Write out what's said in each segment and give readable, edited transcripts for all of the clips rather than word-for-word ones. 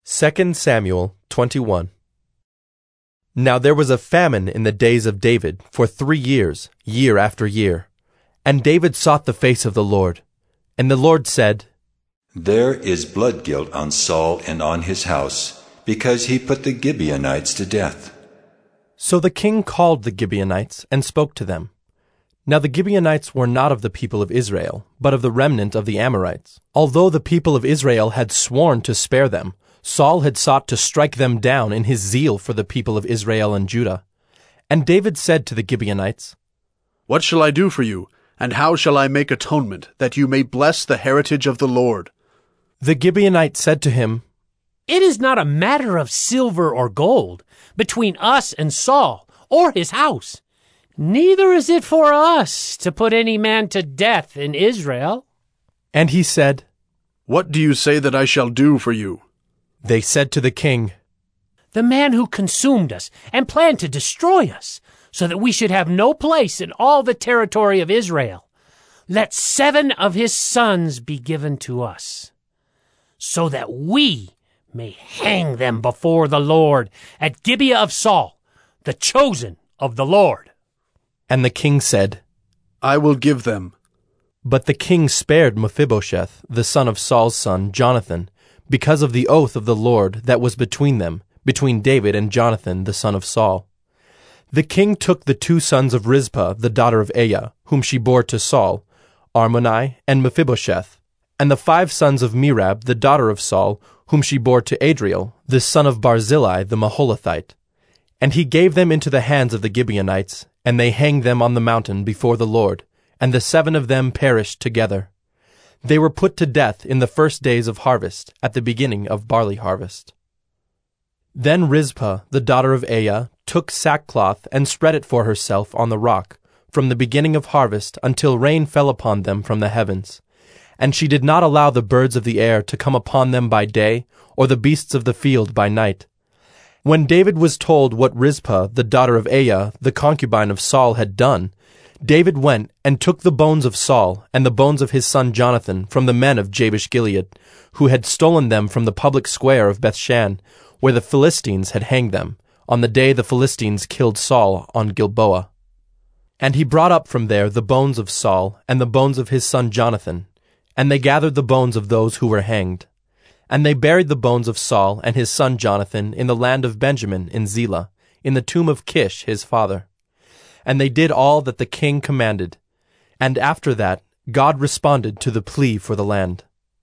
2 Samuel 21. Now there was a famine in the days of David for 3 years, year after year. And David sought the face of the Lord. And the Lord said, There is blood guilt on Saul and on his house, because he put the Gibeonites to death. So the king called the Gibeonites and spoke to them. Now the Gibeonites were not of the people of Israel, but of the remnant of the Amorites. Although the people of Israel had sworn to spare them, Saul had sought to strike them down in his zeal for the people of Israel and Judah. And David said to the Gibeonites, What shall I do for you, and how shall I make atonement, that you may bless the heritage of the Lord? The Gibeonites said to him, It is not a matter of silver or gold between us and Saul or his house. Neither is it for us to put any man to death in Israel. And he said, What do you say that I shall do for you? They said to the king, The man who consumed us and planned to destroy us, so that we should have no place in all the territory of Israel. Let 7 of his sons be given to us, so that we may hang them before the Lord at Gibeah of Saul, the chosen of the Lord. And the king said, I will give them. But the king spared Mephibosheth, the son of Saul's son, Jonathan, because of the oath of the Lord that was between them, between David and Jonathan, the son of Saul. The king took the 2 sons of Rizpah, the daughter of Aiah, whom she bore to Saul, Armoni and Mephibosheth, and the 5 sons of Merab, the daughter of Saul, whom she bore to Adriel, the son of Barzillai the Maholathite. And he gave them into the hands of the Gibeonites, and they hanged them on the mountain before the Lord, and the 7 of them perished together. They were put to death in the first days of harvest, at the beginning of barley harvest. Then Rizpah, the daughter of Aiah, took sackcloth and spread it for herself on the rock, from the beginning of harvest until rain fell upon them from the heavens. And she did not allow the birds of the air to come upon them by day, or the beasts of the field by night. When David was told what Rizpah, the daughter of Aiah, the concubine of Saul, had done, David went and took the bones of Saul and the bones of his son Jonathan from the men of Jabesh-Gilead, who had stolen them from the public square of Bethshan, where the Philistines had hanged them, on the day the Philistines killed Saul on Gilboa. And he brought up from there the bones of Saul and the bones of his son Jonathan, and they gathered the bones of those who were hanged. And they buried the bones of Saul and his son Jonathan in the land of Benjamin in Zelah, in the tomb of Kish his father. And they did all that the king commanded. And after that, God responded to the plea for the land.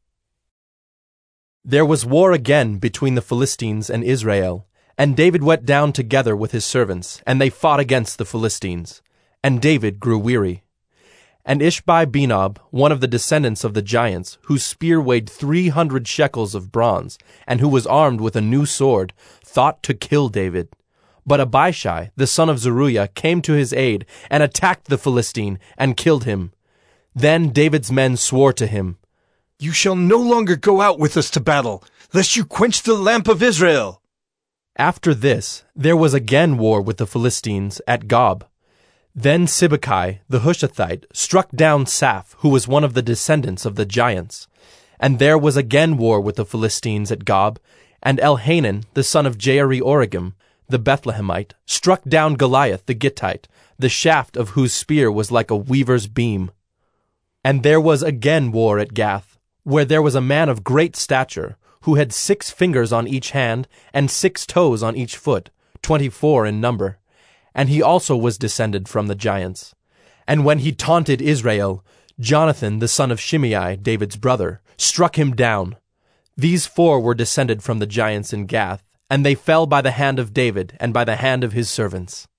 There was war again between the Philistines and Israel, and David went down together with his servants, and they fought against the Philistines. And David grew weary. And Ishbi-Benob, one of the descendants of the giants, whose spear weighed 300 shekels of bronze, and who was armed with a new sword, thought to kill David. But Abishai, the son of Zeruiah, came to his aid, and attacked the Philistine, and killed him. Then David's men swore to him, You shall no longer go out with us to battle, lest you quench the lamp of Israel. After this, there was again war with the Philistines at Gob. Then Sibbecai, the Hushathite, struck down Saph, who was one of the descendants of the giants. And there was again war with the Philistines at Gob, and Elhanan, the son of Jaare-Oregim, the Bethlehemite, struck down Goliath the Gittite, the shaft of whose spear was like a weaver's beam. And there was again war at Gath, where there was a man of great stature, who had 6 fingers on each hand, and 6 toes on each foot, 24 in number. And he also was descended from the giants. And when he taunted Israel, Jonathan, the son of Shimei, David's brother, struck him down. These 4 were descended from the giants in Gath, and they fell by the hand of David and by the hand of his servants.